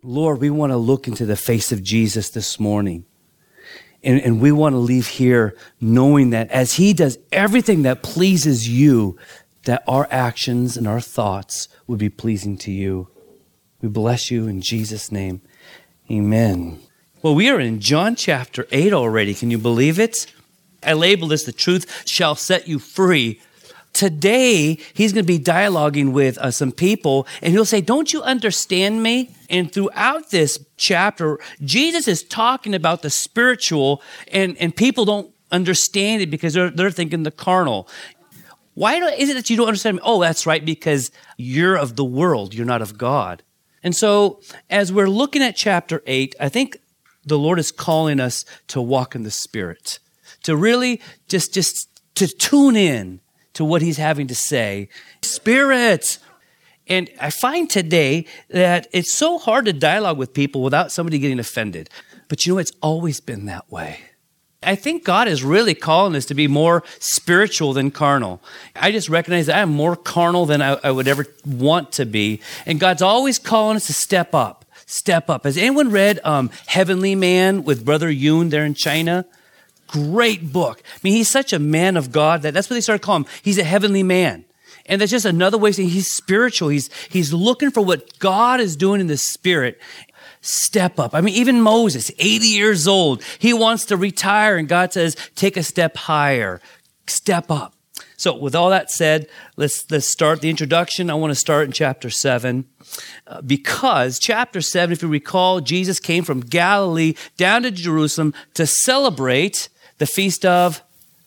Lord, we want to look into the face of Jesus this morning. And we want to leave here knowing that as he does everything that pleases you, that our actions and our thoughts would be pleasing to you. We bless you in Jesus' name. Amen. Well, we are in John chapter 8 already. Can you believe it? I labeled this, "The Truth Shall Set You Free." Today, he's going to be dialoguing with some people, and he'll say, "Don't you understand me?" And throughout this chapter, Jesus is talking about the spiritual, and people don't understand it because they're thinking the carnal. Why is it that you don't understand me? Oh, that's right, because you're of the world. You're not of God. And so as we're looking at chapter 8, I think the Lord is calling us to walk in the Spirit, to really just to tune in to what he's having to say. Spirit. And I find today that it's so hard to dialogue with people without somebody getting offended. But you know, it's always been that way. I think God is really calling us to be more spiritual than carnal. I just recognize that I'm more carnal than I would ever want to be. And God's always calling us to step up. Step up. Has anyone read Heavenly Man with Brother Yoon there in China? Great book. I mean, he's such a man of God that's what they started calling him. He's a heavenly man. And that's just another way of saying he's spiritual. He's looking for what God is doing in the Spirit. Step up. I mean, even Moses, 80 years old, he wants to retire, and God says, take a step higher. Step up. So with all that said, let's start the introduction. I want to start in chapter 7 because chapter 7, if you recall, Jesus came from Galilee down to Jerusalem to celebrate the Feast of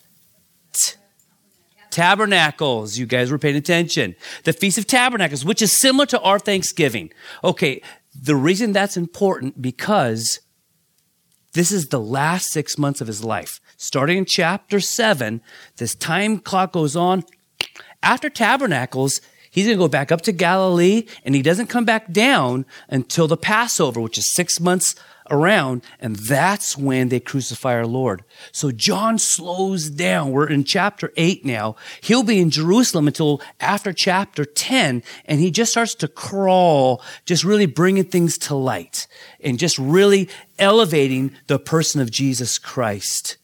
Tabernacles. You guys were paying attention. The Feast of Tabernacles, which is similar to our Thanksgiving. Okay, the reason that's important because this is the last 6 months of his life. Starting in chapter 7, this time clock goes on. After Tabernacles, he's going to go back up to Galilee, and he doesn't come back down until the Passover, which is 6 months around, and that's when they crucify our Lord. So John slows down. We're in chapter 8 now. He'll be in Jerusalem until after chapter 10, and he just starts to crawl, just really bringing things to light and just really elevating the person of Jesus Christ.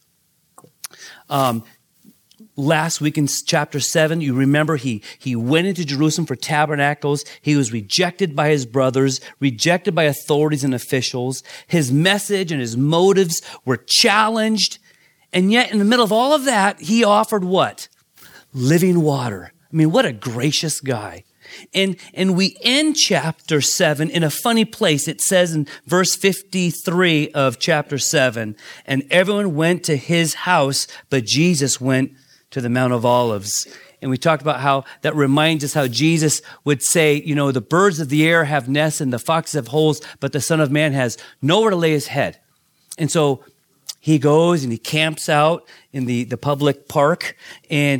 Last week in chapter 7, you remember he went into Jerusalem for tabernacles. He was rejected by his brothers, rejected by authorities and officials. His message and his motives were challenged. And yet in the middle of all of that, he offered what? Living water. I mean, what a gracious guy. And we end chapter 7 in a funny place. It says in verse 53 of chapter 7, and everyone went to his house, but Jesus went to the Mount of Olives. And we talked about how that reminds us how Jesus would say, you know, the birds of the air have nests and the foxes have holes, but the Son of Man has nowhere to lay his head. And so he goes and he camps out in the public park. And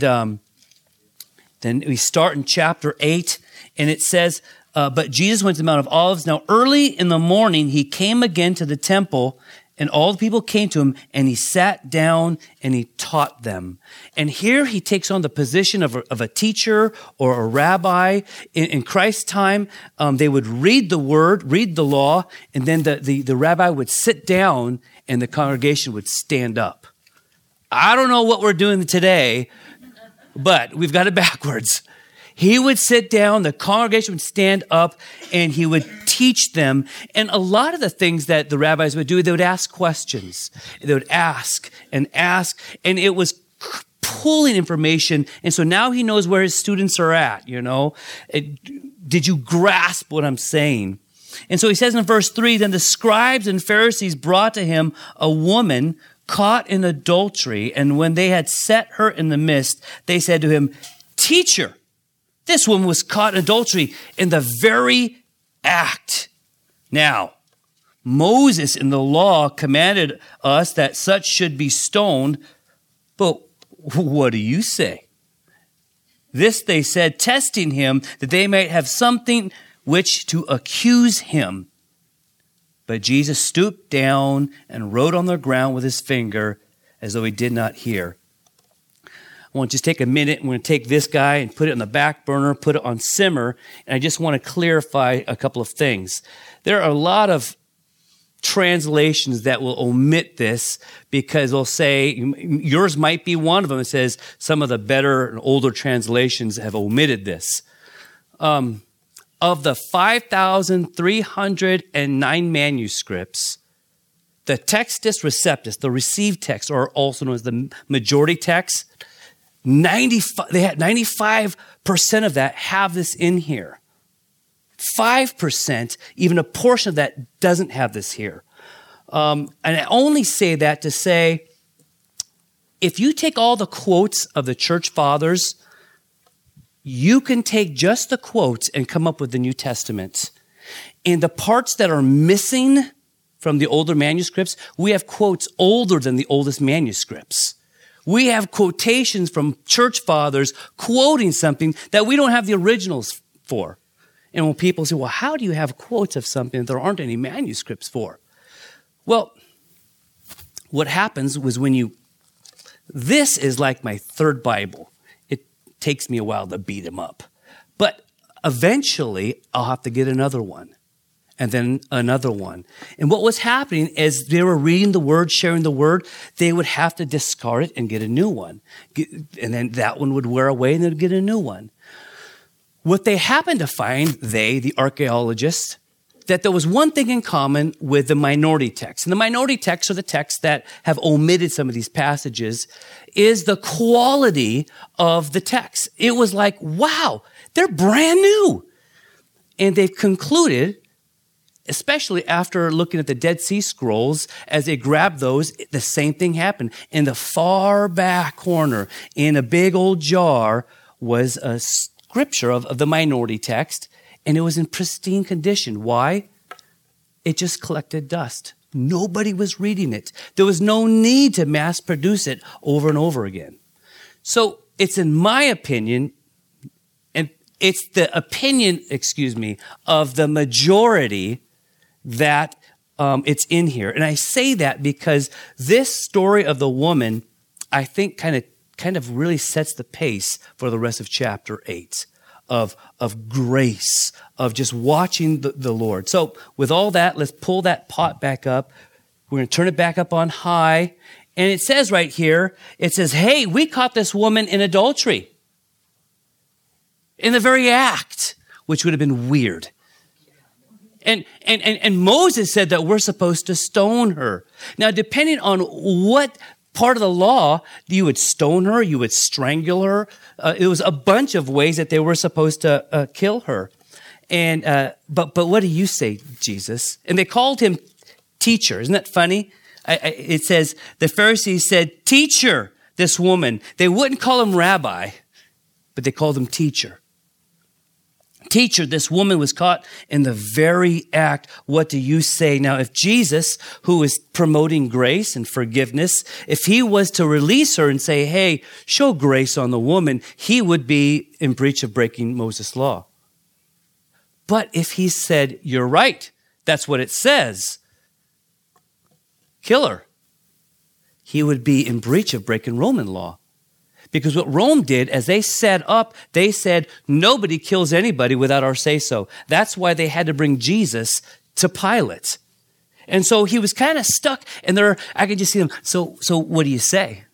then we start in chapter 8, and it says, but Jesus went to the Mount of Olives. Now, early in the morning, he came again to the temple, and all the people came to him, and he sat down and he taught them. And here he takes on the position of a teacher or a rabbi. In Christ's time, they would read the word, read the law, and then the rabbi would sit down and the congregation would stand up. I don't know what we're doing today, but we've got it backwards. He would sit down, the congregation would stand up, and he would teach them. And a lot of the things that the rabbis would do, they would ask questions. They would ask, and it was pulling information. And so now he knows where his students are at, you know. Did you grasp what I'm saying? And so he says in verse 3, then the scribes and Pharisees brought to him a woman caught in adultery. And when they had set her in the midst, they said to him, Teacher, this woman was caught in adultery in the very act. Now, Moses in the law commanded us that such should be stoned. But what do you say? This they said, testing him, that they might have something which to accuse him. But Jesus stooped down and wrote on the ground with his finger as though he did not hear. I want to just take a minute. I'm going to take this guy and put it on the back burner, put it on simmer. And I just want to clarify a couple of things. There are a lot of translations that will omit this because they'll say, yours might be one of them. It says some of the better and older translations have omitted this. Of the 5,309 manuscripts, the Textus Receptus, the received text, or also known as the majority text, 95% of that have this in here. 5%, even a portion of that doesn't have this here. And I only say that to say, if you take all the quotes of the church fathers, you can take just the quotes and come up with the New Testament. And the parts that are missing from the older manuscripts, we have quotes older than the oldest manuscripts. We have quotations from church fathers quoting something that we don't have the originals for. And when people say, well, how do you have quotes of something that there aren't any manuscripts for? Well, what happens was this is like my third Bible. It takes me a while to beat them up. But eventually, I'll have to get another one. And then another one. And what was happening is they were reading the word, sharing the word, they would have to discard it and get a new one. And then that one would wear away and they'd get a new one. What they happened to find, the archaeologists, that there was one thing in common with the minority texts. And the minority texts are the texts that have omitted some of these passages, is the quality of the text. It was like, wow, they're brand new. And they've concluded, especially after looking at the Dead Sea Scrolls, as they grabbed those, the same thing happened. In the far back corner, in a big old jar, was a scripture of the minority text, and it was in pristine condition. Why? It just collected dust. Nobody was reading it. There was no need to mass produce it over and over again. So it's in my opinion, and it's the opinion, of the majority that it's in here. And I say that because this story of the woman, I think kind of really sets the pace for the rest of chapter 8 of grace, of just watching the Lord. So with all that, let's pull that pot back up. We're going to turn it back up on high. And it says right here, it says, hey, we caught this woman in adultery. In the very act, which would have been weird. And Moses said that we're supposed to stone her. Now, depending on what part of the law, you would stone her, you would strangle her. It was a bunch of ways that they were supposed to kill her. And but what do you say, Jesus? And they called him teacher. Isn't that funny? It says the Pharisees said, teacher, this woman. They wouldn't call him rabbi, but they called him teacher. Teacher, this woman was caught in the very act. What do you say? Now, if Jesus, who is promoting grace and forgiveness, if he was to release her and say, hey, show grace on the woman, he would be in breach of breaking Moses' law. But if he said, you're right, that's what it says, kill her, he would be in breach of breaking Roman law. Because what Rome did, as they set up, they said, nobody kills anybody without our say-so. That's why they had to bring Jesus to Pilate. And so he was kind of stuck, and I could just see him. So what do you say?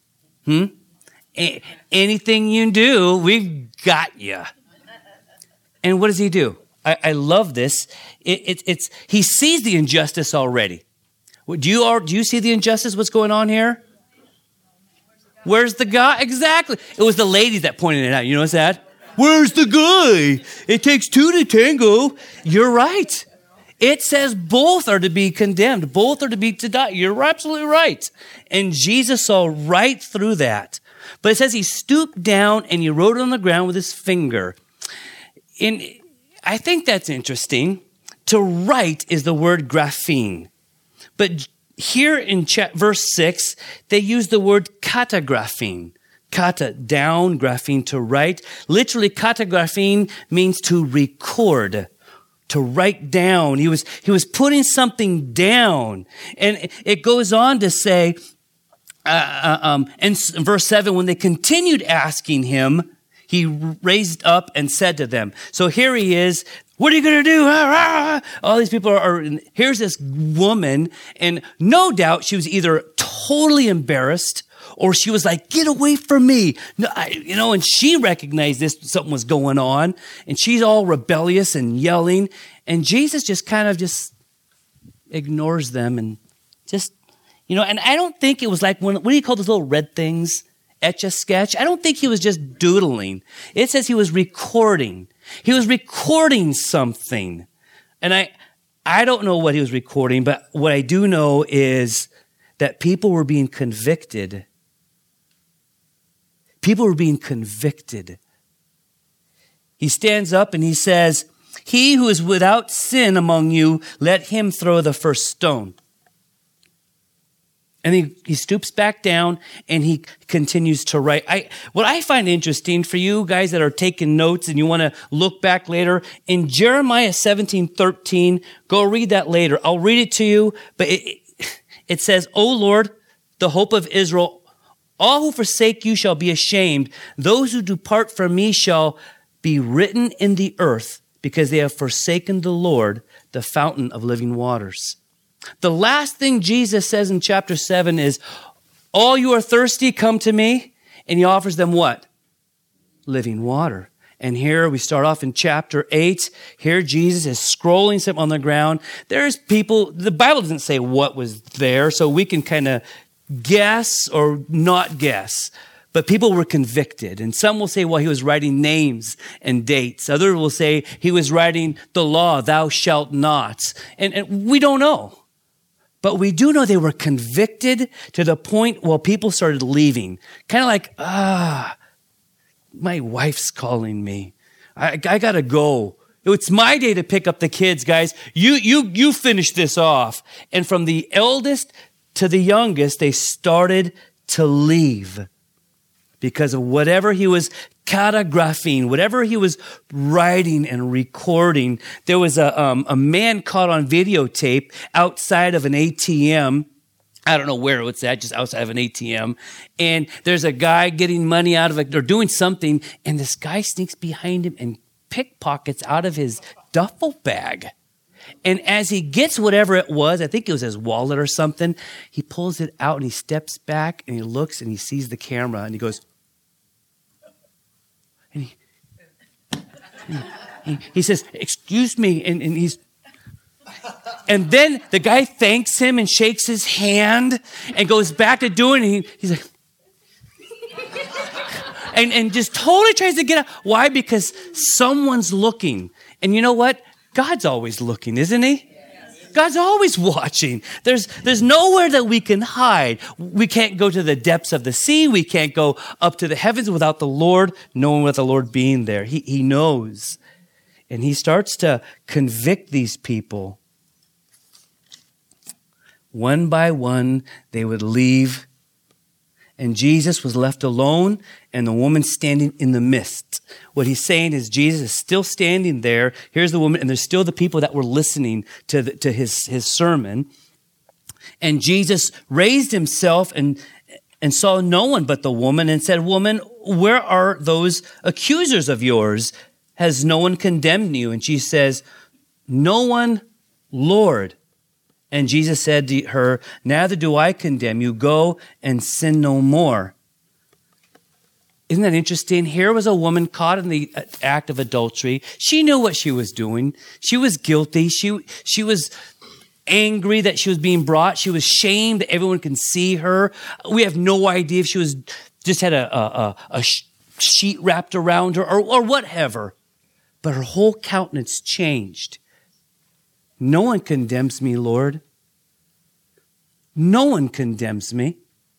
Anything you do, we've got you. And what does he do? I love this. He sees the injustice already. Do you see the injustice, what's going on here? Where's the guy? Exactly. It was the ladies that pointed it out. You notice that? Where's the guy? It takes two to tango. You're right. It says both are to be condemned. Both are to die. You're absolutely right. And Jesus saw right through that. But it says he stooped down and he wrote it on the ground with his finger. And I think that's interesting. To write is the word graphene. But here in verse 6, they use the word katagraphene. Kata, down, graphene, to write. Literally, katagraphene means to record, to write down. He was putting something down. And it goes on to say, in verse 7, when they continued asking him, he raised up and said to them. So here he is. What are you going to do? All these people are, here's this woman, and no doubt she was either totally embarrassed or she was like, get away from me. No, and she recognized something was going on, and she's all rebellious and yelling, and Jesus just kind of just ignores them and just, and I don't think it was like, what do you call those little red things? Etch-a-sketch? I don't think he was just doodling. It says he was recording. He was recording something. And I don't know what he was recording, but what I do know is that people were being convicted. People were being convicted. He stands up and he says, he who is without sin among you, let him throw the first stone. And he stoops back down and he continues to write. What I find interesting for you guys that are taking notes and you want to look back later, in Jeremiah 17:13, go read that later. I'll read it to you, but it says, O Lord, the hope of Israel, all who forsake you shall be ashamed. Those who depart from me shall be written in the earth, because they have forsaken the Lord, the fountain of living waters. The last thing Jesus says in chapter 7 is, all you are thirsty, come to me. And he offers them what? Living water. And here we start off in chapter 8. Here Jesus is scrolling something on the ground. There's people, the Bible doesn't say what was there, so we can kind of guess or not guess. But people were convicted. And some will say, well, he was writing names and dates. Others will say he was writing the law, thou shalt not. And we don't know. But we do know they were convicted to the point, well, people started leaving. Kind of like, my wife's calling me. I got to go. It's my day to pick up the kids, guys. You finish this off. And from the eldest to the youngest, they started to leave because of whatever he was catagraphing, whatever he was writing and recording. There was a man caught on videotape outside of an ATM. I don't know where it's at, just outside of an ATM. And there's a guy getting money out of it or doing something, and this guy sneaks behind him and pickpockets out of his duffel bag. And as he gets whatever it was, I think it was his wallet or something, he pulls it out and he steps back and he looks and he sees the camera and he goes, he says, excuse me, and then the guy thanks him and shakes his hand and goes back to doing it. He's like, and just totally tries to get out. Why? Because someone's looking. And you know what? God's always looking, isn't he? God's always watching. There's nowhere that we can hide. We can't go to the depths of the sea. We can't go up to the heavens without the Lord, knowing without the Lord being there. He knows. And he starts to convict these people. One by one, they would leave. And Jesus was left alone, and the woman standing in the midst. What he's saying is Jesus is still standing there. Here's the woman, and there's still the people that were listening to his sermon. And Jesus raised himself and saw no one but the woman and said, woman, where are those accusers of yours? Has no one condemned you? And she says, no one, Lord. And Jesus said to her, neither do I condemn you. Go and sin no more. Isn't that interesting? Here was a woman caught in the act of adultery. She knew what she was doing. She was guilty. She was angry that she was being brought. She was shamed that everyone can see her. We have no idea if she was just had a sheet wrapped around her or whatever. But her whole countenance changed. No one condemns me, Lord. No one condemns me.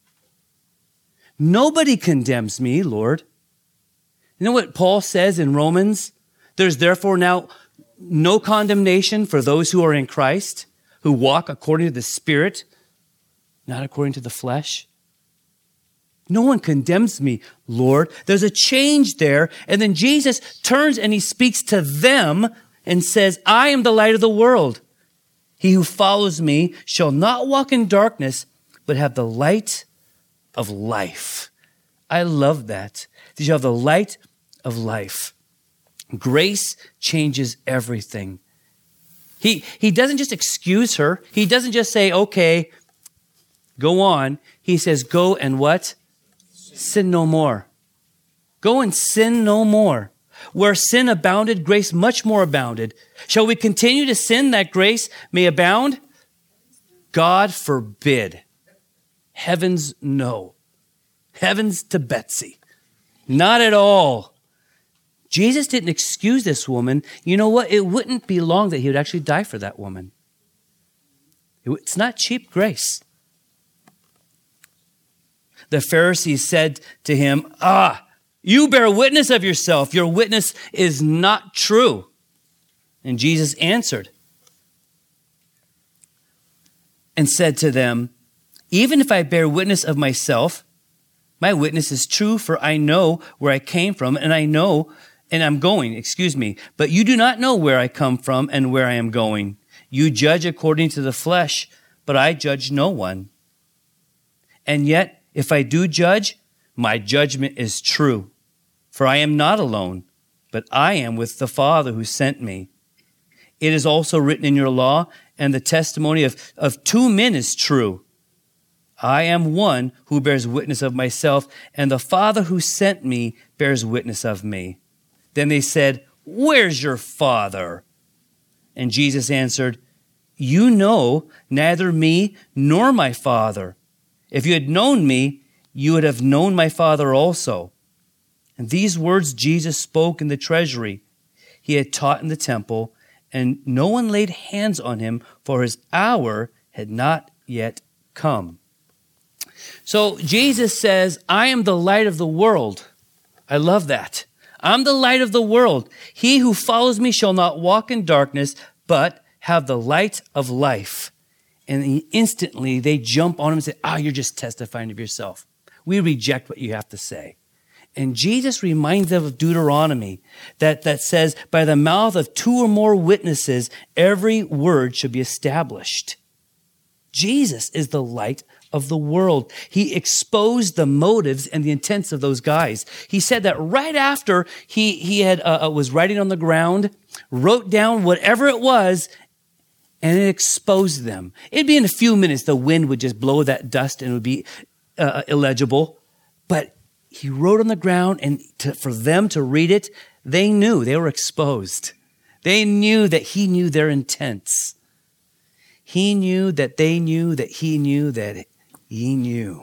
Nobody condemns me, Lord. You know what Paul says in Romans? There's therefore now no condemnation for those who are in Christ, who walk according to the Spirit, not according to the flesh. No one condemns me, Lord. There's a change there. And then Jesus turns and he speaks to them and says, I am the light of the world. He who follows me shall not walk in darkness, but have the light of life. I love that. Did you have the light of life? Grace changes everything. He doesn't just excuse her. He doesn't just say, okay, go on. He says, go and what? Sin no more. Go and sin no more. Where sin abounded, grace much more abounded. Shall we continue to sin that grace may abound? God forbid. Heavens, no. Heavens to Betsy. Not at all. Jesus didn't excuse this woman. You know what? It wouldn't be long that he would actually die for that woman. It's not cheap grace. The Pharisees said to him, you bear witness of yourself. Your witness is not true. And Jesus answered and said to them, even if I bear witness of myself, my witness is true, for I know where I came from, and I'm going, but you do not know where I come from and where I am going. You judge according to the flesh, but I judge no one. And yet, if I do judge, my judgment is true, for I am not alone, but I am with the Father who sent me. It is also written in your law, and the testimony of two men is true. I am one who bears witness of myself, and the Father who sent me bears witness of me. Then they said, where's your Father? And Jesus answered, you know neither me nor my Father. If you had known me, you would have known my Father also. And these words Jesus spoke in the treasury. He had taught in the temple, and no one laid hands on him, for his hour had not yet come. So Jesus says, I am the light of the world. I love that. I'm the light of the world. He who follows me shall not walk in darkness, but have the light of life. And instantly they jump on him and say, you're just testifying of yourself. We reject what you have to say. And Jesus reminds them of Deuteronomy that says, by the mouth of two or more witnesses, every word should be established. Jesus is the light of the world. He exposed the motives and the intents of those guys. He said that right after he was writing on the ground, wrote down whatever it was, and it exposed them. It'd be in a few minutes, the wind would just blow that dust and it would be illegible. But he wrote on the ground, and for them to read it, they knew they were exposed. They knew that he knew their intents. He knew that they knew that he knew that he knew.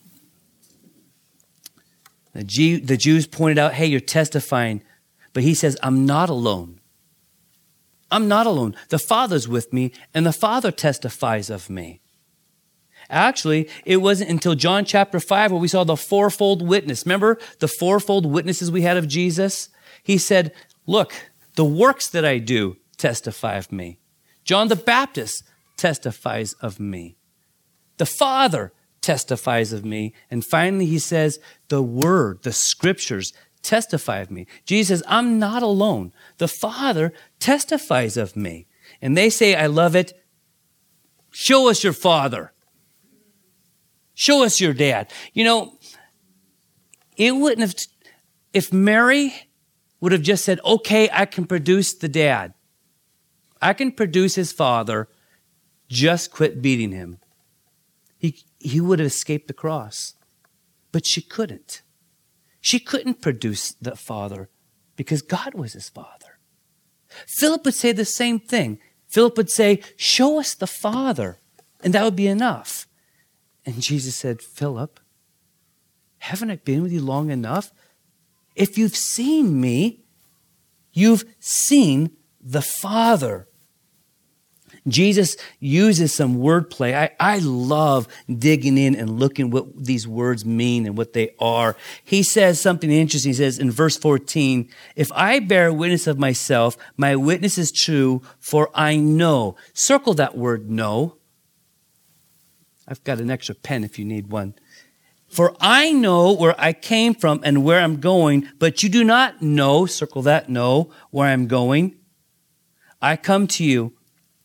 The Jews pointed out, hey, you're testifying. But he says, I'm not alone. I'm not alone. The Father's with me, and the Father testifies of me. Actually, it wasn't until John chapter 5 where we saw the fourfold witness. Remember the fourfold witnesses we had of Jesus? He said, look, the works that I do testify of me. John the Baptist testifies of me. The Father testifies of me. And finally, he says, the Word, the Scriptures testify of me. Jesus says, I'm not alone. The Father testifies of me. And they say, I love it. Show us your Father. Show us your dad. You know, it wouldn't have, if Mary would have just said, okay, I can produce the dad. I can produce his father. Just quit beating him. He would have escaped the cross. But she couldn't. She couldn't produce the father because God was his father. Philip would say the same thing. Philip would say, show us the Father, and that would be enough. And Jesus said, Philip, haven't I been with you long enough? If you've seen me, you've seen the Father. Jesus uses some wordplay. I love digging in and looking what these words mean and what they are. He says something interesting. He says in verse 14, if I bear witness of myself, my witness is true, for I know. Circle that word know. I've got an extra pen if you need one. For I know where I came from and where I'm going, but you do not know, circle that know, where I'm going. I come to you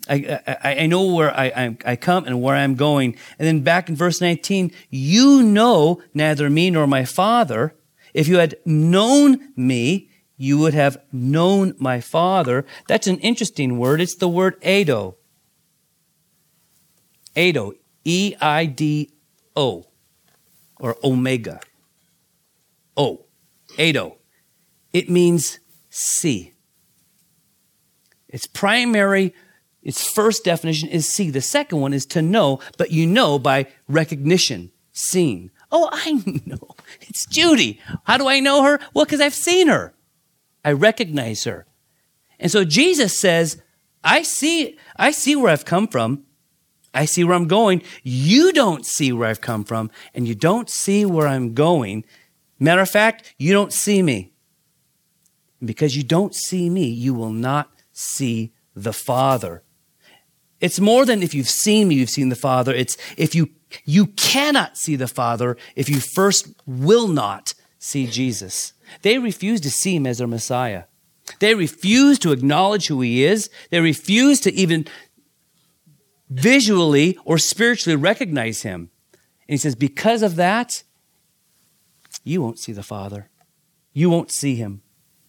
I know where I come and where I'm going. And then back in verse 19, you know neither me nor my Father. If you had known me, you would have known my Father. That's an interesting word. It's the word eido. Eido, E-I-D-O, or omega. O, eido. It means see. Its first definition is see. The second one is to know, but you know by recognition, seeing. Oh, I know. It's Judy. How do I know her? Well, because I've seen her. I recognize her. And so Jesus says, I see where I've come from. I see where I'm going. You don't see where I've come from, and you don't see where I'm going. Matter of fact, you don't see me. And because you don't see me, you will not see the Father. It's more than if you've seen me, you've seen the Father. It's if you cannot see the Father if you first will not see Jesus. They refuse to see him as their Messiah. They refuse to acknowledge who he is. They refuse to even visually or spiritually recognize him. And he says, because of that, you won't see the Father. You won't see him.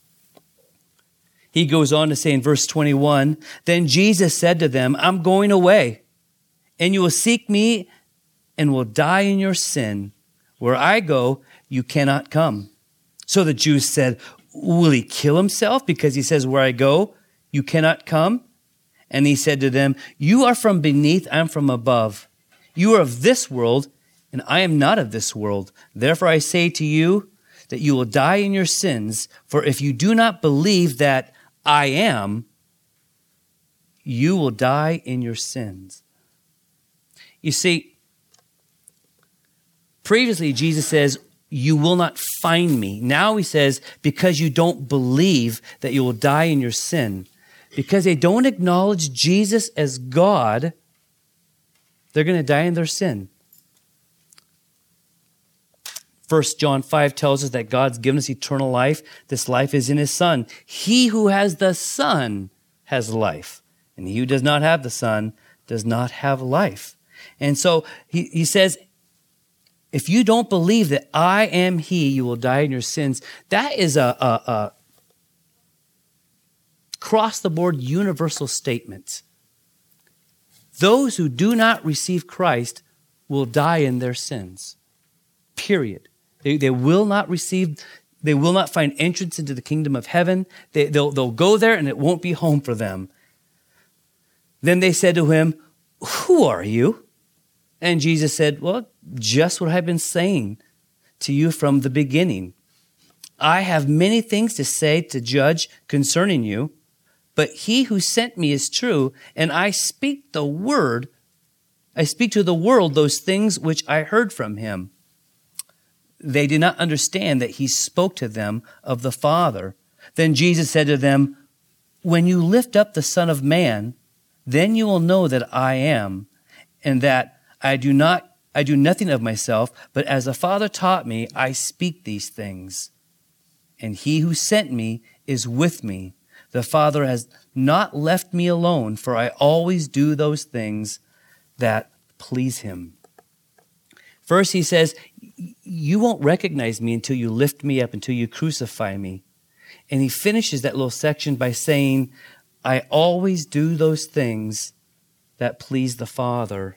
He goes on to say in verse 21, then Jesus said to them, I'm going away, and you will seek me and will die in your sin. Where I go, you cannot come. So the Jews said, will he kill himself because he says, where I go, you cannot come? And he said to them, you are from beneath, I am from above. You are of this world, and I am not of this world. Therefore I say to you that you will die in your sins, for if you do not believe that I am, you will die in your sins. You see, previously Jesus says, you will not find me. Now he says, because you don't believe that you will die in your sin. Because they don't acknowledge Jesus as God, they're going to die in their sin. 1 John 5 tells us that God's given us eternal life. This life is in his Son. He who has the Son has life. And he who does not have the Son does not have life. And so he says, if you don't believe that I am he, you will die in your sins. That is a across-the-board universal statement. Those who do not receive Christ will die in their sins. Period. They will not receive, they will not find entrance into the kingdom of heaven. They'll go there and it won't be home for them. Then they said to him, who are you? And Jesus said, well, just what I've been saying to you from the beginning. I have many things to say to judge concerning you, but he who sent me is true, and I speak to the world those things which I heard from him. They did not understand that he spoke to them of the Father. Then Jesus said to them, when you lift up the Son of Man, then you will know that I am, and that I do nothing of myself, but as the Father taught me, I speak these things. And he who sent me is with me. The Father has not left me alone, for I always do those things that please him. First, he says, you won't recognize me until you lift me up, until you crucify me. And he finishes that little section by saying, I always do those things that please the Father.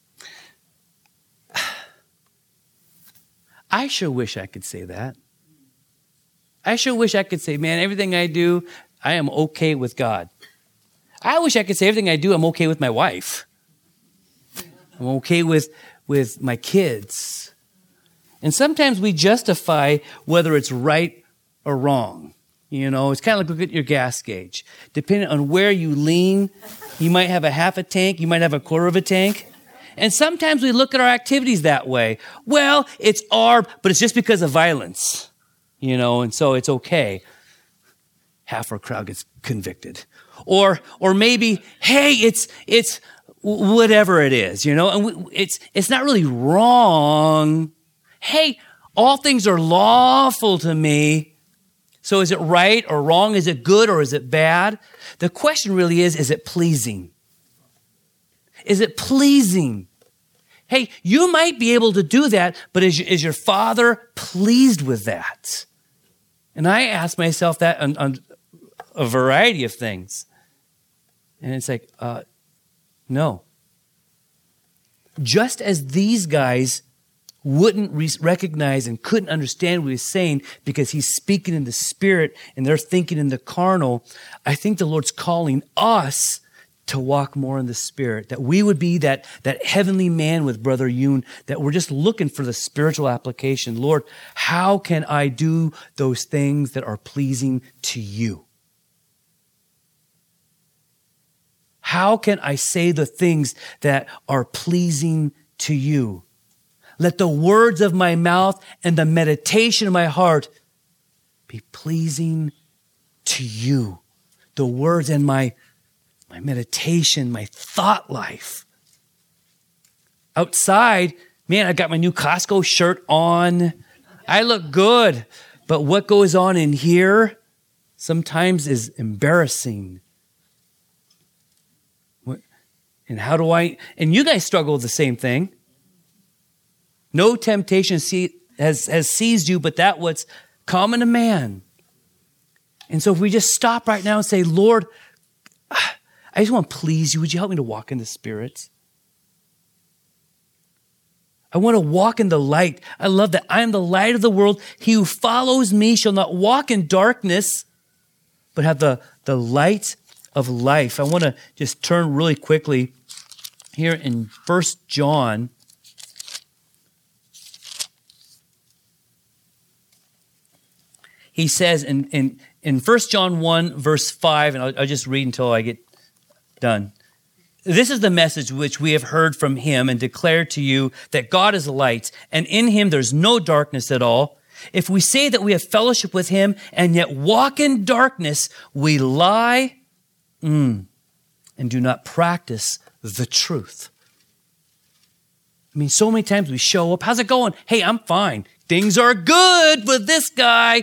I sure wish I could say that. I sure wish I could say, man, everything I do, I am okay with God. I wish I could say everything I do, I'm okay with my wife. I'm okay with my kids. And sometimes we justify whether it's right or wrong. You know, it's kind of like look at your gas gauge. Depending on where you lean, you might have a half a tank, you might have a quarter of a tank. And sometimes we look at our activities that way. Well, it's but it's just because of violence. You know, and so it's okay. Half our crowd gets convicted. Or maybe, hey, it's whatever it is, you know, and it's not really wrong. Hey, all things are lawful to me. So is it right or wrong? Is it good or is it bad? The question really is it pleasing? Is it pleasing? Hey, you might be able to do that, but is your Father pleased with that? And I ask myself that on a variety of things. And it's like, no. Just as these guys wouldn't recognize and couldn't understand what he's saying because he's speaking in the spirit and they're thinking in the carnal, I think the Lord's calling us to walk more in the spirit, that we would be that heavenly man with Brother Yoon, that we're just looking for the spiritual application. Lord, how can I do those things that are pleasing to you? How can I say the things that are pleasing to you? Let the words of my mouth and the meditation of my heart be pleasing to you. The words and my meditation, my thought life. Outside, man, I got my new Costco shirt on. I look good. But what goes on in here sometimes is embarrassing. And how do and you guys struggle with the same thing. No temptation has seized you, but that what's common to man. And so if we just stop right now and say, Lord, I just want to please you. Would you help me to walk in the Spirit? I want to walk in the light. I love that. I am the light of the world. He who follows me shall not walk in darkness, but have the light of life. I want to just turn really quickly here in 1 John. He says in 1 John 1, verse 5, and I'll just read until I get done. This is the message which we have heard from him and declared to you, that God is light, and in him there's no darkness at all. If we say that we have fellowship with him and yet walk in darkness, we lie and do not practice the truth. I mean, so many times we show up. How's it going? Hey, I'm fine. Things are good with this guy.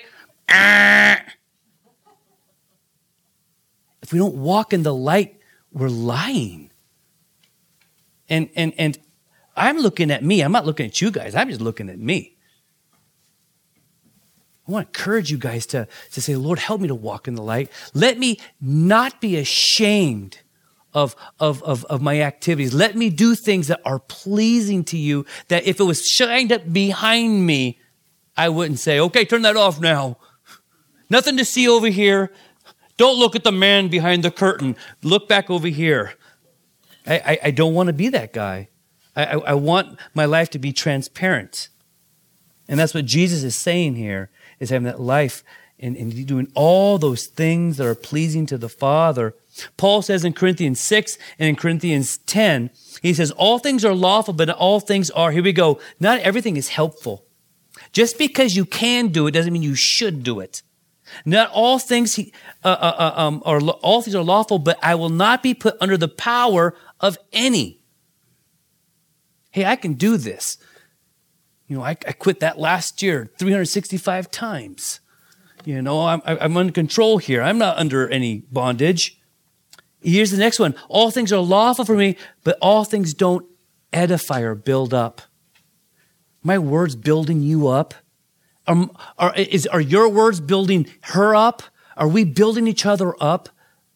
If we don't walk in the light, we're lying. And I'm looking at me. I'm not looking at you guys. I'm just looking at me. I want to encourage you guys to say, Lord, help me to walk in the light. Let me not be ashamed of my activities. Let me do things that are pleasing to you, that if it was shined up behind me, I wouldn't say, okay, turn that off now. Nothing to see over here. Don't look at the man behind the curtain. Look back over here. I don't want to be that guy. I want my life to be transparent. And that's what Jesus is saying here, is having that life and doing all those things that are pleasing to the Father. Paul says in Corinthians 6 and in Corinthians 10, he says, all things are lawful, but all things are, here we go, not everything is helpful. Just because you can do it doesn't mean you should do it. Not all things are lawful, but I will not be put under the power of any. Hey, I can do this. You know, I quit that last year 365 times. You know, I'm under control here. I'm not under any bondage. Here's the next one. All things are lawful for me, but all things don't edify or build up. My words building you up? Are your words building her up? Are we building each other up?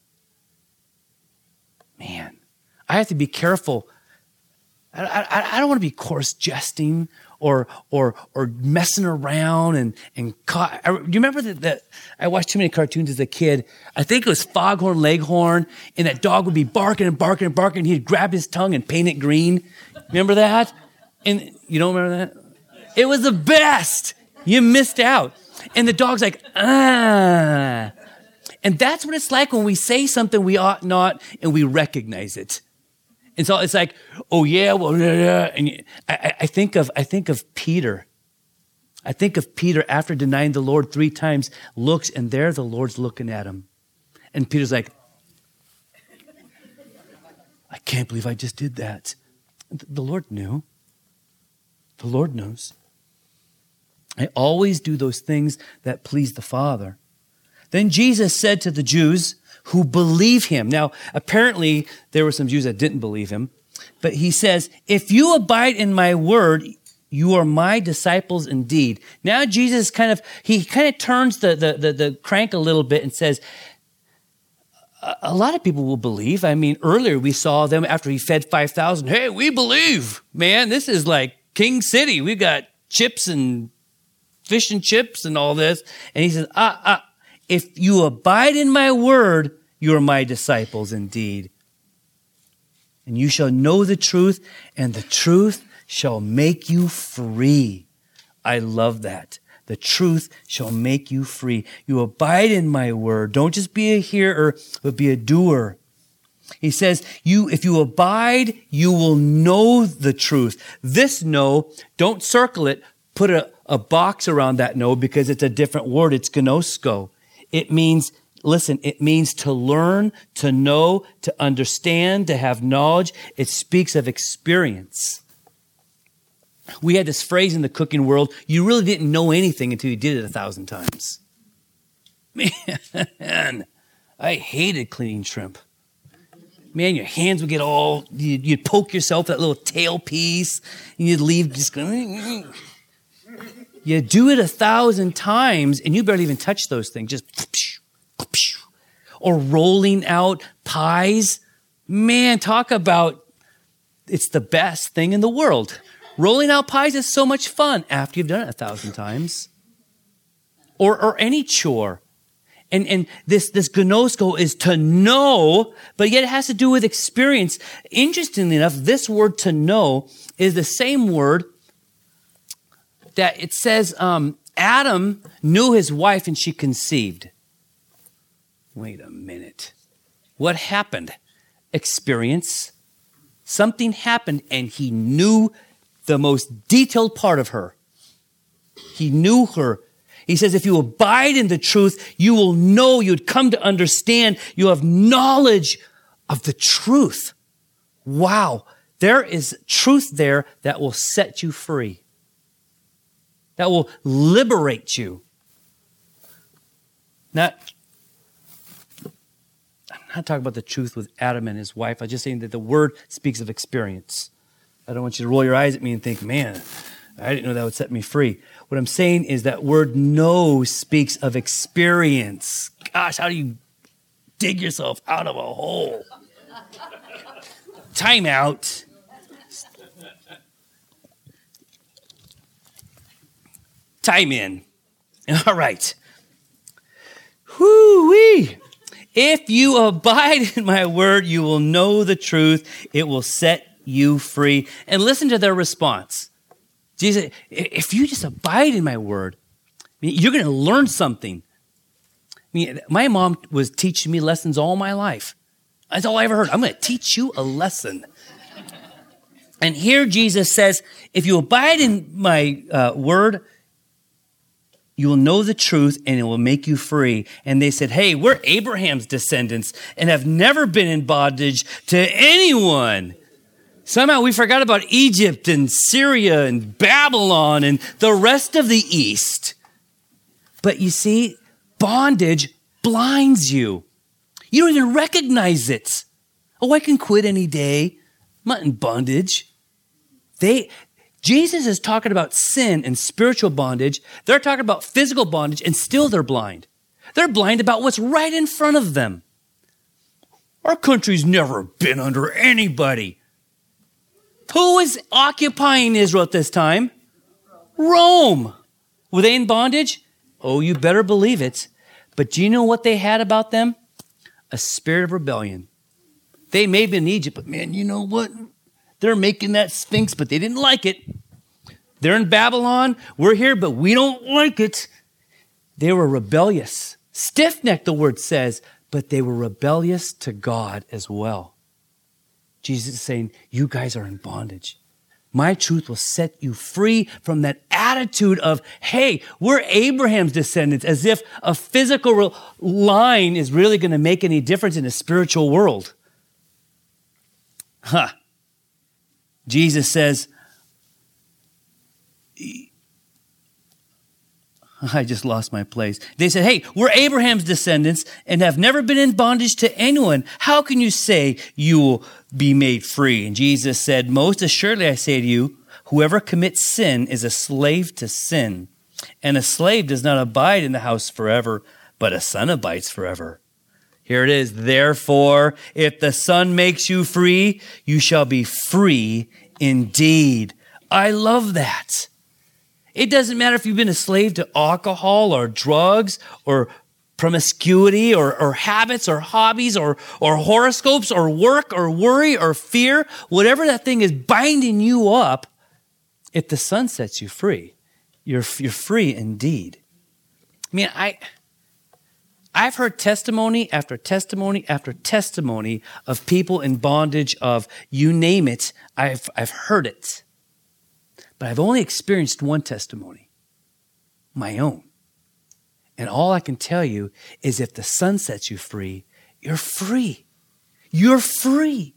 Man, I have to be careful. I don't want to be coarse jesting or messing around and do you remember that I watched too many cartoons as a kid? I think it was Foghorn Leghorn, and that dog would be barking and barking and barking. And he'd grab his tongue and paint it green. Remember that? And you don't remember that? It was the best. You missed out. And the dog's like, ah. And that's what it's like when we say something we ought not and we recognize it. And so it's like, oh yeah, well, yeah. And I think of Peter. I think of Peter after denying the Lord 3 times, looks, and there the Lord's looking at him. And Peter's like, I can't believe I just did that. The Lord knew. The Lord knows. I always do those things that please the Father. Then Jesus said to the Jews who believe him. Now, apparently, there were some Jews that didn't believe him. But he says, if you abide in my word, you are my disciples indeed. Now, Jesus kind of turns the crank a little bit and says, a lot of people will believe. I mean, earlier we saw them after he fed 5,000. Hey, we believe, man. This is like King City. We got chips and fish and chips and all this. And he says, if you abide in my word, you are my disciples indeed. And you shall know the truth, and the truth shall make you free. I love that. The truth shall make you free. You abide in my word. Don't just be a hearer, but be a doer. He says, if you abide, you will know the truth. This know, don't circle it. Put a box around that know because it's a different word. It's gnosko. It means, listen, it means to learn, to know, to understand, to have knowledge. It speaks of experience. We had this phrase in the cooking world, you really didn't know anything until you did it 1,000 times. Man, I hated cleaning shrimp. Man, your hands would get all, you'd poke yourself that little tail piece, and you'd leave just going, you do it 1,000 times, and you barely even touch those things, just, or rolling out pies. Man, talk about, it's the best thing in the world. Rolling out pies is so much fun after you've done it 1,000 times. Or any chore. And this gnosko is to know, but yet it has to do with experience. Interestingly enough, this word to know is the same word that it says Adam knew his wife and she conceived. Wait a minute. What happened? Experience. Something happened and he knew the most detailed part of her. He knew her. He says, if you abide in the truth, you will know, you'd come to understand, you have knowledge of the truth. Wow. There is truth there that will set you free. That will liberate you. I'm not talking about the truth with Adam and his wife. I'm just saying that the word speaks of experience. I don't want you to roll your eyes at me and think, man, I didn't know that would set me free. What I'm saying is that word know speaks of experience. Gosh, how do you dig yourself out of a hole? Time out. Time in. All right. Whoo-wee. If you abide in my word, you will know the truth. It will set you free. And listen to their response. Jesus, if you just abide in my word, you're going to learn something. My mom was teaching me lessons all my life. That's all I ever heard. I'm going to teach you a lesson. And here Jesus says, if you abide in my word, you will know the truth and it will make you free. And they said, hey, we're Abraham's descendants and have never been in bondage to anyone. Somehow we forgot about Egypt and Syria and Babylon and the rest of the East. But you see, bondage blinds you. You don't even recognize it. Oh, I can quit any day. I'm not in bondage. Jesus is talking about sin and spiritual bondage. They're talking about physical bondage, and still they're blind. They're blind about what's right in front of them. Our country's never been under anybody. Who was occupying Israel at this time? Rome. Were they in bondage? Oh, you better believe it. But do you know what they had about them? A spirit of rebellion. They may have been in Egypt, but man, you know what? They're making that Sphinx, but they didn't like it. They're in Babylon. We're here, but we don't like it. They were rebellious. Stiff-necked, the word says, but they were rebellious to God as well. Jesus is saying, you guys are in bondage. My truth will set you free from that attitude of, hey, we're Abraham's descendants, as if a physical line is really going to make any difference in a spiritual world. Jesus says, I just lost my place. They said, hey, we're Abraham's descendants and have never been in bondage to anyone. How can you say you will be made free? And Jesus said, most assuredly I say to you, whoever commits sin is a slave to sin. And a slave does not abide in the house forever, but a son abides forever. Here it is. Therefore, if the Son makes you free, you shall be free indeed. I love that. It doesn't matter if you've been a slave to alcohol or drugs or promiscuity or habits or hobbies or horoscopes or work or worry or fear, whatever that thing is binding you up, if the Son sets you free, you're free indeed. I mean, I've heard testimony after testimony after testimony of people in bondage of you name it. I've heard it. But I've only experienced one testimony, my own. And all I can tell you is if the Son sets you free, you're free. You're free.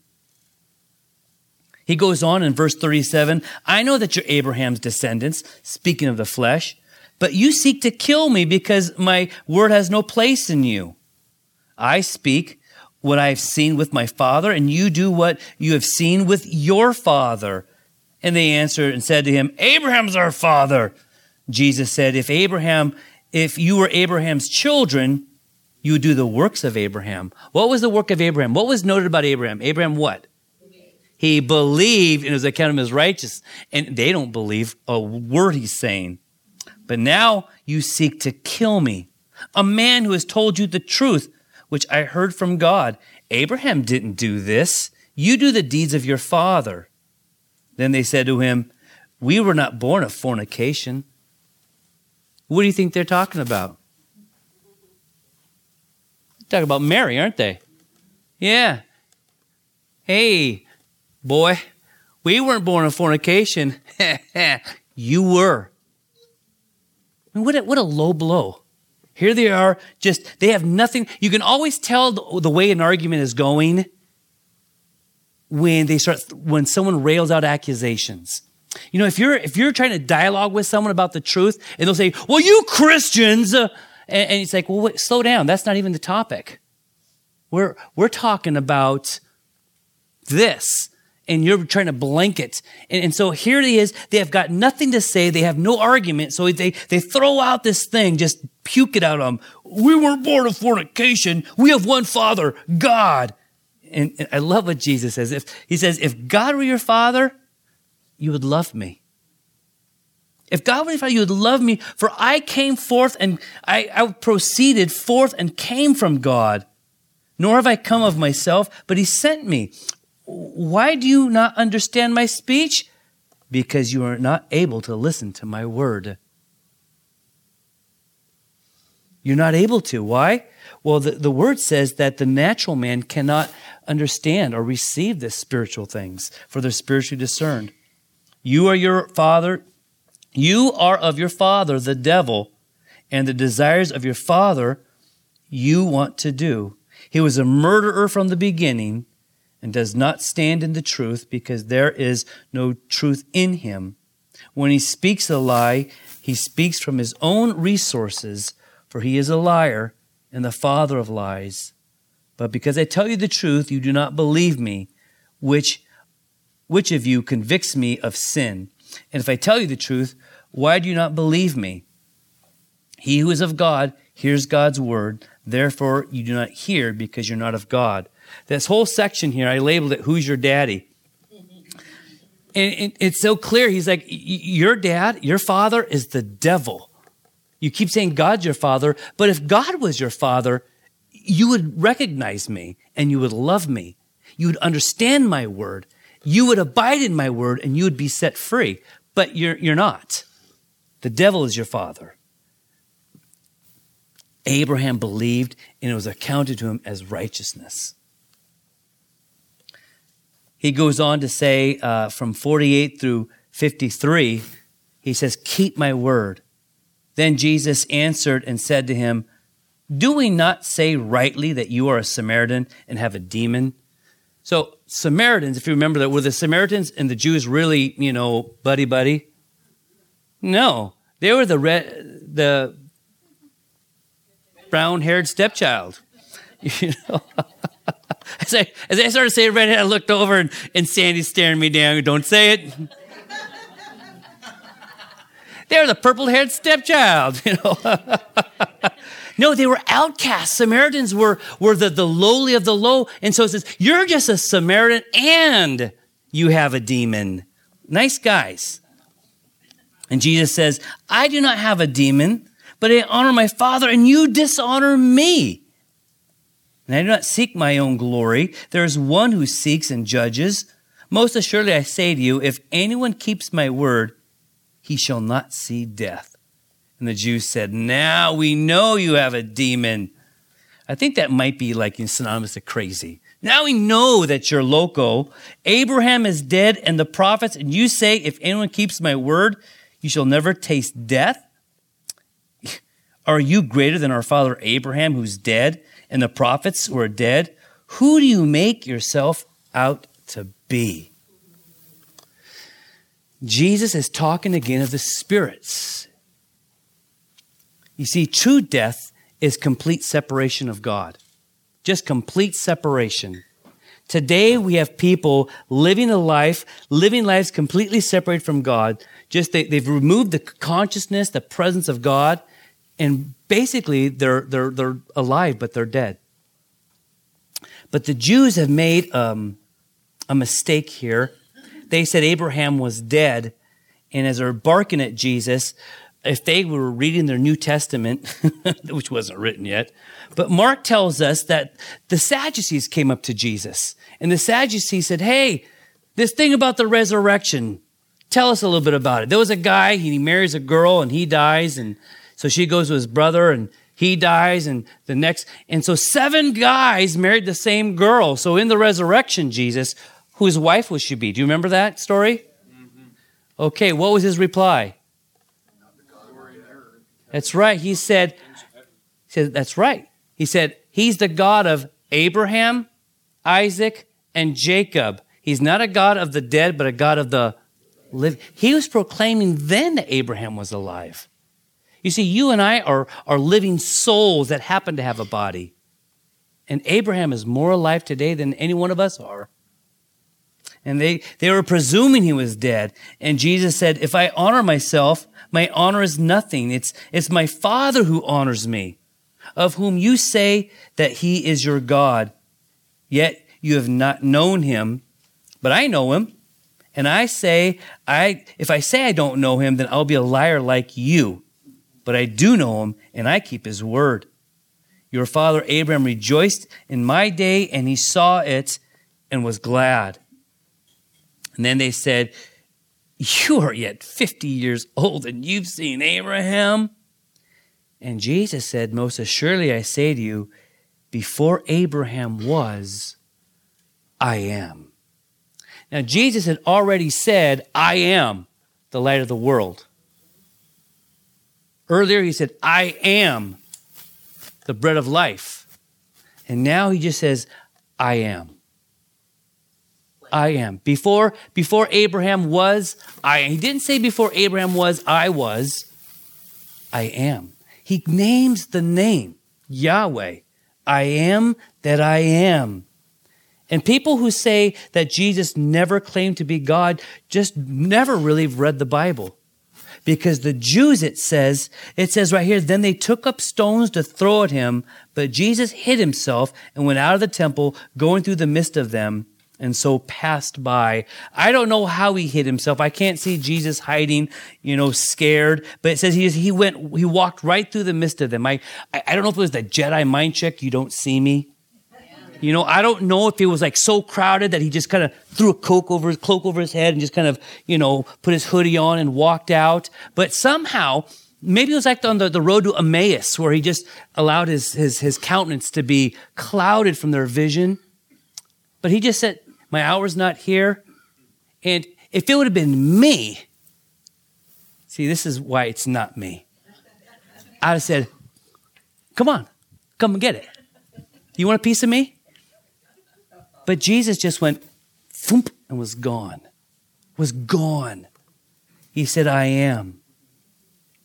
He goes on in verse 37, I know that you're Abraham's descendants, speaking of the flesh, but you seek to kill me because my word has no place in you. I speak what I have seen with my father, and you do what you have seen with your father. And they answered and said to him, Abraham's our father. Jesus said, if you were Abraham's children, you would do the works of Abraham. What was the work of Abraham? What was noted about Abraham? Abraham what? He believed and it was accounted as righteous. And they don't believe a word he's saying. But now you seek to kill me, a man who has told you the truth, which I heard from God. Abraham didn't do this. You do the deeds of your father. Then they said to him, we were not born of fornication. What do you think they're talking about? They're talking about Mary, aren't they? Yeah. Hey, boy, we weren't born of fornication. You were. I mean, what a low blow. Here they are, they have nothing. You can always tell the way an argument is going when someone rails out accusations. You know, if you're trying to dialogue with someone about the truth and they'll say, well, you Christians, and it's like, well, wait, slow down. That's not even the topic. We're talking about this. And you're trying to blanket. And so here it is. They have got nothing to say. They have no argument. So they throw out this thing, just puke it out on them. We weren't born of fornication. We have one Father, God. And I love what Jesus says. He says, if God were your father, you would love me. If God were your father, you would love me. For I came forth and I proceeded forth and came from God. Nor have I come of myself, but he sent me. Why do you not understand my speech? Because you are not able to listen to my word. You're not able to. Why? Well, the word says that the natural man cannot understand or receive the spiritual things, for they're spiritually discerned. You are of your father, the devil, and the desires of your father you want to do. He was a murderer from the beginning and does not stand in the truth because there is no truth in him. When he speaks a lie, he speaks from his own resources, for he is a liar and the father of lies. But because I tell you the truth, you do not believe me. Which of you convicts me of sin? And if I tell you the truth, why do you not believe me? He who is of God hears God's word. Therefore, you do not hear because you're not of God. This whole section here, I labeled it, Who's Your Daddy? And it's so clear. He's like, your dad, your father is the devil. You keep saying God's your father, but if God was your father, you would recognize me and you would love me. You would understand my word. You would abide in my word and you would be set free. But you're not. The devil is your father. Abraham believed and it was accounted to him as righteousness. He goes on to say from 48 through 53, he says, keep my word. Then Jesus answered and said to him, do we not say rightly that you are a Samaritan and have a demon? So Samaritans, if you remember that, were the Samaritans and the Jews really, buddy-buddy? No. They were the brown-haired stepchild. You know? As I started saying redhead, I looked over and Sandy's staring me down. Don't say it. They're the purple-haired stepchild, you know. No, they were outcasts. Samaritans were the lowly of the low. And so it says, you're just a Samaritan and you have a demon. Nice guys. And Jesus says, I do not have a demon, but I honor my Father, and you dishonor me. And I do not seek my own glory. There is one who seeks and judges. Most assuredly, I say to you, if anyone keeps my word, he shall not see death. And the Jews said, now we know you have a demon. I think that might be like synonymous to crazy. Now we know that you're loco. Abraham is dead and the prophets, and you say, if anyone keeps my word, you shall never taste death. Are you greater than our father Abraham, who's dead, and the prophets who are dead? Who do you make yourself out to be? Jesus is talking again of the spirits. You see, true death is complete separation of God. Just complete separation. Today we have people living lives completely separated from God. Just they've removed the consciousness, the presence of God, and basically they're alive, but they're dead. But the Jews have made a mistake here. They said Abraham was dead, and as they're barking at Jesus, if they were reading their New Testament, which wasn't written yet, but Mark tells us that the Sadducees came up to Jesus, and the Sadducees said, hey, this thing about the resurrection, tell us a little bit about it. There was a guy, he marries a girl, and he dies, and so she goes to his brother, and he dies, and and so 7 guys married the same girl. So in the resurrection, Jesus, whose wife would she be? Do you remember that story? Mm-hmm. Okay, what was his reply? That's right. He said, that's right. He said, he's the God of Abraham, Isaac, and Jacob. He's not a God of the dead, but a God of the living. He was proclaiming then that Abraham was alive. You see, you and I are living souls that happen to have a body. And Abraham is more alive today than any one of us are. And they were presuming he was dead. And Jesus said, if I honor myself, my honor is nothing. It's my Father who honors me, of whom you say that he is your God. Yet you have not known him, but I know him. And if I say I don't know him, then I'll be a liar like you. But I do know him, and I keep his word. Your father Abraham rejoiced in my day, and he saw it and was glad. And then they said, you are yet 50 years old, and you've seen Abraham? And Jesus said, most assuredly I say to you, before Abraham was, I am. Now, Jesus had already said, I am the light of the world. Earlier, he said, I am the bread of life. And now he just says, I am. I am. Before Abraham was, I am. He didn't say before Abraham was, I was. I am. He names the name, Yahweh. I am that I am. And people who say that Jesus never claimed to be God just never really read the Bible. Because the Jews, it says right here, then they took up stones to throw at him, but Jesus hid himself and went out of the temple, going through the midst of them, and so passed by. I don't know how he hid himself. I can't see Jesus hiding, scared. But it says he walked right through the midst of them. I don't know if it was the Jedi mind trick, you don't see me. I don't know if it was like so crowded that he just kind of threw a cloak over his head and just kind of, put his hoodie on and walked out. But somehow, maybe it was like on the road to Emmaus where he just allowed his countenance to be clouded from their vision. But he just said, my hour's not here. And if it would have been me, see, this is why it's not me. I'd have said, come on, come and get it. You want a piece of me? But Jesus just went, thump, and was gone. Was gone. He said, I am.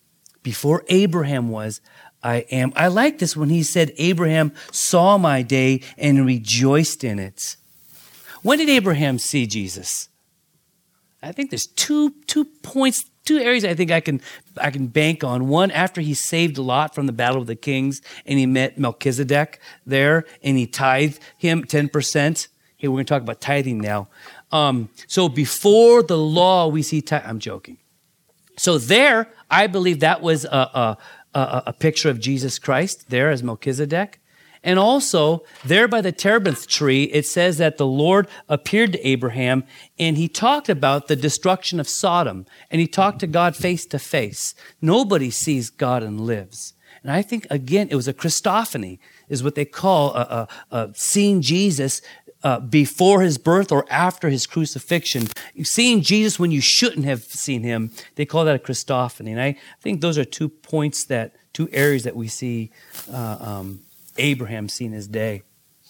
Before Abraham was, I am. I like this when he said, Abraham saw my day and rejoiced in it. When did Abraham see Jesus? I think there's two points, two areas I think I can bank on. One, after he saved Lot from the battle of the kings and he met Melchizedek there and he tithed him 10%. Hey, we're going to talk about tithing now. So before the law, we see I'm joking. So there, I believe that was a picture of Jesus Christ there as Melchizedek. And also, there by the terebinth tree, it says that the Lord appeared to Abraham and he talked about the destruction of Sodom. And he talked to God face to face. Nobody sees God and lives. And I think, again, it was a Christophany, is what they call seeing Jesus before his birth or after his crucifixion. Seeing Jesus when you shouldn't have seen him, they call that a Christophany. And I think those are 2 areas that we see Abraham seeing his day.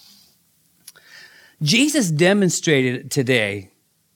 Jesus demonstrated today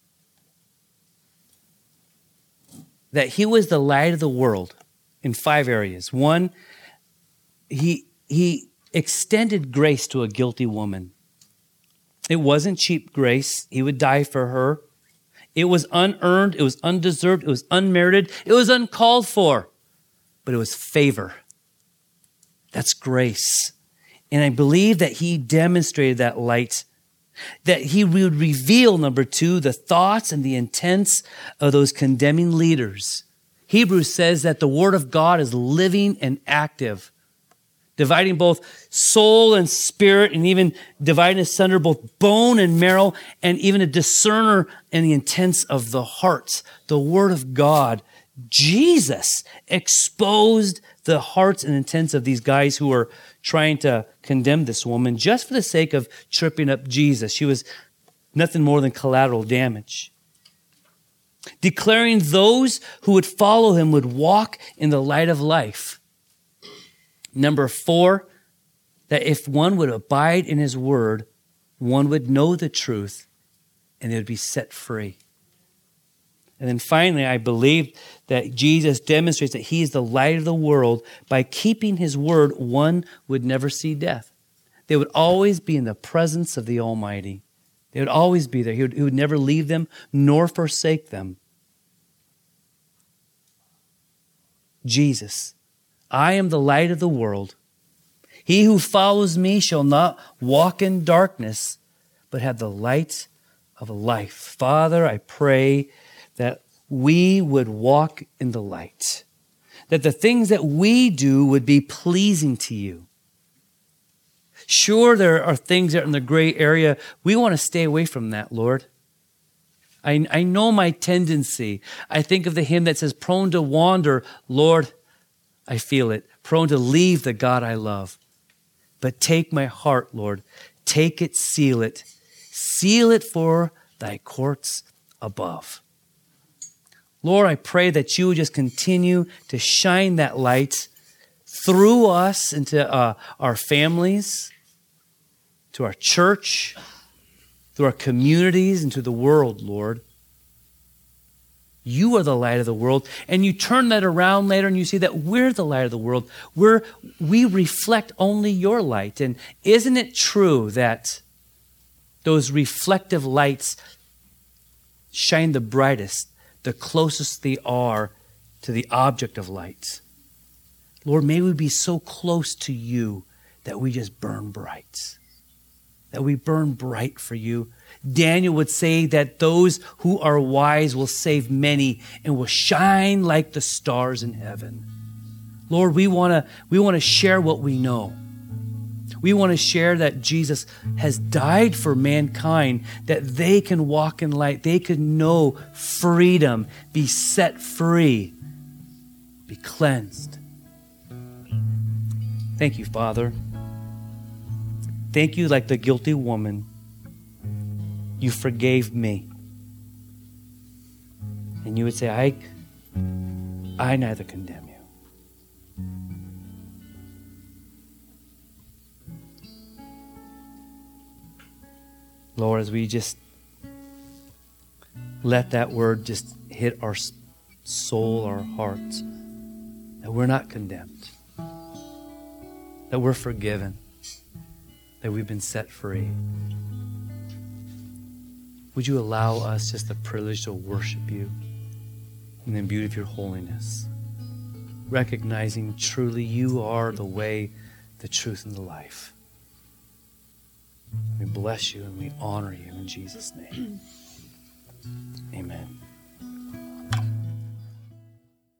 that he was the light of the world in 5 areas. One, he extended grace to a guilty woman. It wasn't cheap grace. He would die for her. It was unearned. It was undeserved. It was unmerited. It was uncalled for. But it was favor. That's grace. And I believe that he demonstrated that light, that he would reveal, number 2, the thoughts and the intents of those condemning leaders. Hebrews says that the word of God is living and active, dividing both soul and spirit, and even dividing asunder both bone and marrow, and even a discerner in the intents of the hearts. The word of God, Jesus, exposed the hearts and intents of these guys who were trying to condemn this woman just for the sake of tripping up Jesus. She was nothing more than collateral damage. Declaring those who would follow him would walk in the light of life. Number 4, that if one would abide in his word, one would know the truth and they would be set free. And then finally, I believe that Jesus demonstrates that he is the light of the world. By keeping his word, one would never see death. They would always be in the presence of the Almighty. They would always be there. He would never leave them nor forsake them. Jesus, I am the light of the world. He who follows me shall not walk in darkness, but have the light of life. Father, I pray that we would walk in the light, that the things that we do would be pleasing to you. Sure, there are things that are in the gray area. We want to stay away from that, Lord. I know my tendency. I think of the hymn that says, prone to wander, Lord, I feel it, prone to leave the God I love. But take my heart, Lord, take it, seal it for thy courts above. Lord, I pray that you would just continue to shine that light through us into our families, to our church, through our communities, and to the world, Lord. You are the light of the world, and you turn that around later and you see that we're the light of the world. We reflect only your light. And isn't it true that those reflective lights shine the brightest, the closest they are to the object of light? Lord, may we be so close to you that we just burn bright, that we burn bright for you. Daniel would say that those who are wise will save many and will shine like the stars in heaven. Lord, we want to share what we know. We want to share that Jesus has died for mankind, that they can walk in light, they can know freedom, be set free, be cleansed. Thank you, Father. Thank you, like the guilty woman, you forgave me. And you would say, I neither condemn you. Lord, as we just let that word just hit our soul, our hearts, that we're not condemned, that we're forgiven, that we've been set free. Would you allow us just the privilege to worship you in the beauty of your holiness, recognizing truly you are the way, the truth, and the life. We bless you and we honor you in Jesus' name. Amen.